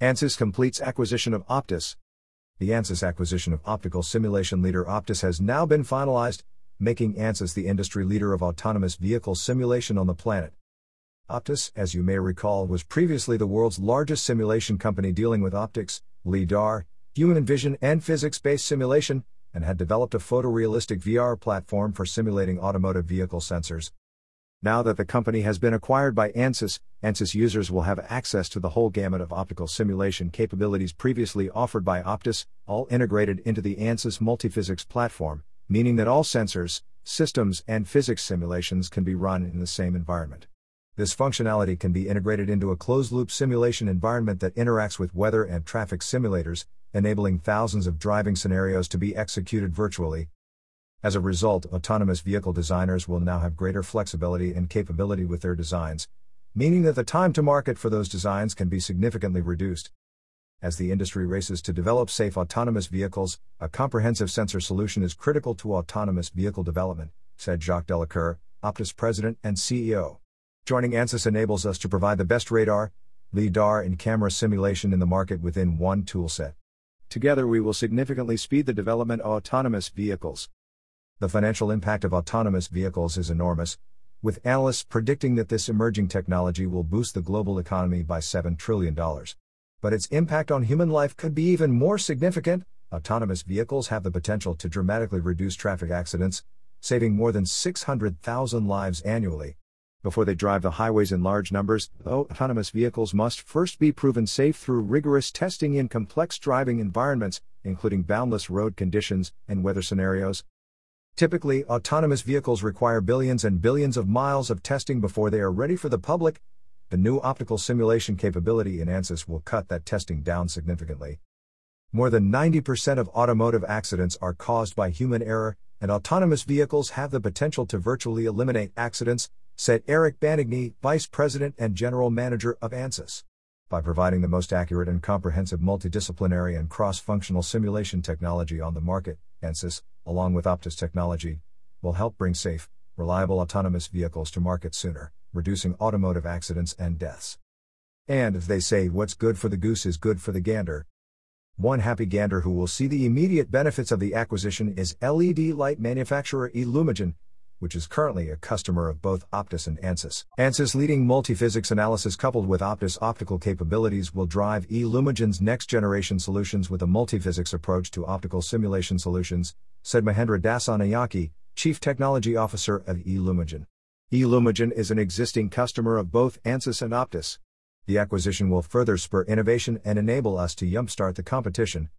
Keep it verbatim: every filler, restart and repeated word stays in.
ANSYS completes acquisition of Optis. The ANSYS acquisition of optical simulation leader Optis has now been finalized, making ANSYS the industry leader of autonomous vehicle simulation on the planet. Optis, as you may recall, was previously the world's largest simulation company dealing with optics, LiDAR, human vision and physics-based simulation, and had developed a photorealistic V R platform for simulating automotive vehicle sensors. Now that the company has been acquired by ANSYS, ANSYS users will have access to the whole gamut of optical simulation capabilities previously offered by Optis, all integrated into the ANSYS Multiphysics platform, meaning that all sensors, systems, and physics simulations can be run in the same environment. This functionality can be integrated into a closed-loop simulation environment that interacts with weather and traffic simulators, enabling thousands of driving scenarios to be executed virtually. As a result, autonomous vehicle designers will now have greater flexibility and capability with their designs, meaning that the time to market for those designs can be significantly reduced. As the industry races to develop safe autonomous vehicles, a comprehensive sensor solution is critical to autonomous vehicle development, said Jacques Delacour, Optis president and C E O. Joining ANSYS enables us to provide the best radar, LiDAR and camera simulation in the market within one toolset. Together we will significantly speed the development of autonomous vehicles. The financial impact of autonomous vehicles is enormous, with analysts predicting that this emerging technology will boost the global economy by seven trillion dollars. But its impact on human life could be even more significant. Autonomous vehicles have the potential to dramatically reduce traffic accidents, saving more than six hundred thousand lives annually. Before they drive the highways in large numbers, though, autonomous vehicles must first be proven safe through rigorous testing in complex driving environments, including boundless road conditions and weather scenarios. Typically, autonomous vehicles require billions and billions of miles of testing before they are ready for the public. The new optical simulation capability in ANSYS will cut that testing down significantly. More than ninety percent of automotive accidents are caused by human error, and autonomous vehicles have the potential to virtually eliminate accidents, said Eric Banigny, Vice President and General Manager of ANSYS. By providing the most accurate and comprehensive multidisciplinary and cross-functional simulation technology on the market, ANSYS, along with Optis technology, will help bring safe, reliable autonomous vehicles to market sooner, reducing automotive accidents and deaths. And as they say, what's good for the goose is good for the gander. One happy gander who will see the immediate benefits of the acquisition is L E D light manufacturer Illumigen, which is currently a customer of both Optis and ANSYS. ANSYS' leading multiphysics analysis coupled with Optis' optical capabilities will drive Illumigen's next-generation solutions with a multiphysics approach to optical simulation solutions, said Mahendra Dasanayake, Chief Technology Officer of Illumigen. Illumigen is an existing customer of both ANSYS and Optis. The acquisition will further spur innovation and enable us to jumpstart the competition,